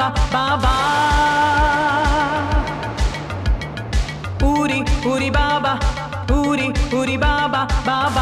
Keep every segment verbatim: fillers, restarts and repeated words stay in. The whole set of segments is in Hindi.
बाबा पूरी पूरी बाबा पूरी पूरी बाबा बाबा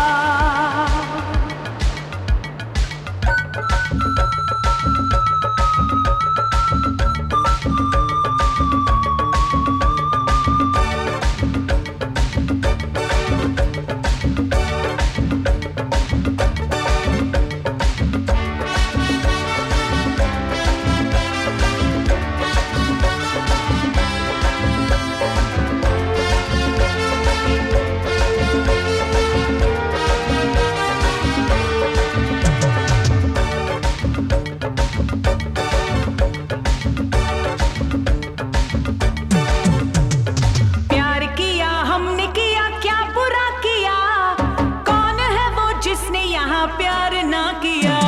प्यार ना किया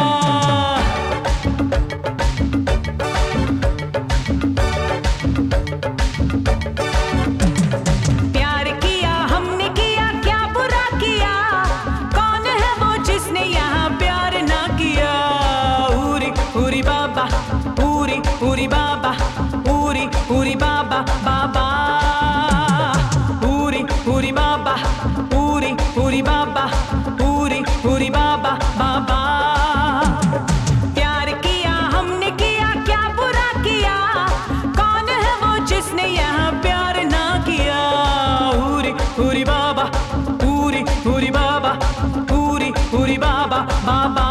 प्यार किया हमने किया क्या बुरा किया कौन है वो जिसने यहाँ प्यार ना किया पूरी पूरी बाबा पूरी पूरी बाबा पूरी पूरी बाबा बाबा पूरी पूरी बाबा पूरी पूरी बाबा पूरी पूरी बाबा बाबा प्यार किया हमने किया क्या बुरा किया कौन है वो जिसने यहाँ प्यार ना किया पूरी पूरी बाबा पूरी पूरी बाबा पूरी पूरी बाबा बाबा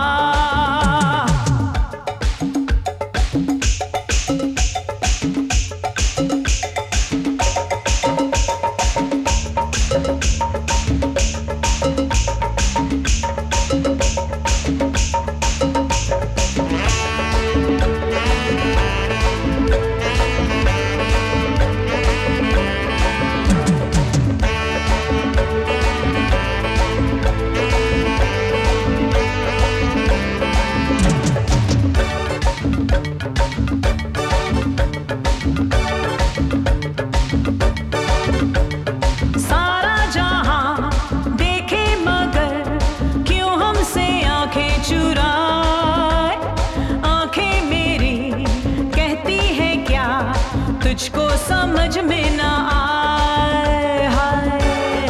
तुझको समझ में ना आए हाय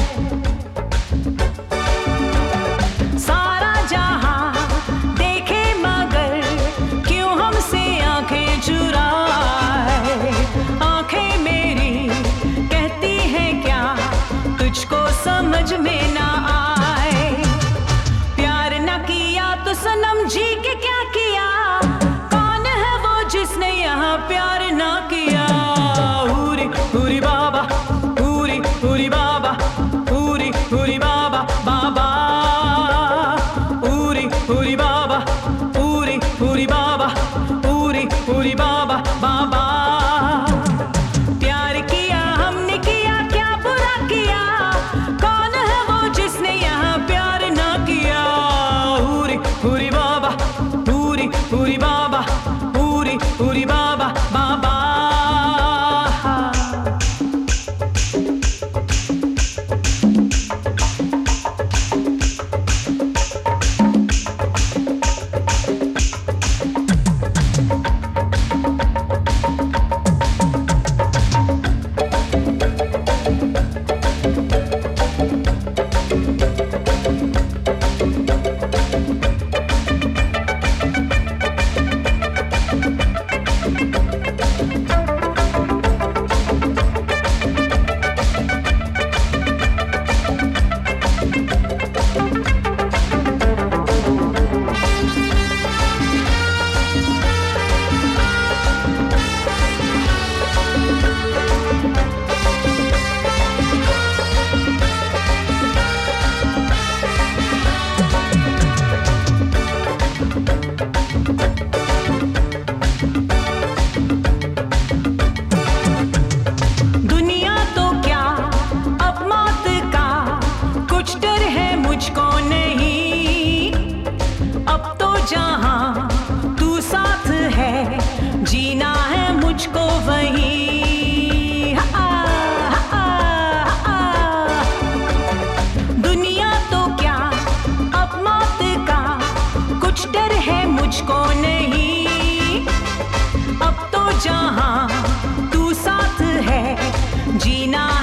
सारा जहां देखे मगर क्यों हमसे आंखें चुराए आंखें मेरी कहती है क्या तुझको समझ में ना आए प्यार ना किया तो सनम जी के क्या किया कौन है वो जिसने यहाँ प्यार ना किया पूरी बाबा पूरी पूरी बाबा पूरी पूरी बाबा बाबा पूरी पूरी बाबा पूरी पूरी बाबा पूरी पूरी बाबा बाबा प्यार किया हमने किया क्या बुरा किया कौन है वो जीना